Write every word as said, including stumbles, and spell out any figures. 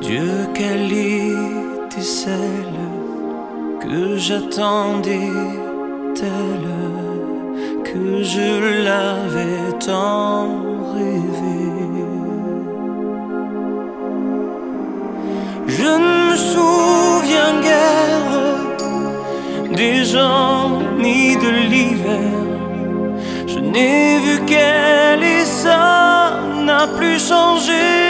Dieu, quelle était celle que j'attendais telle que je l'avais tant rêvé. Je ne me souviens guère des gens ni de l'hiver. Je n'ai vu qu'elle et ça n'a plus changé.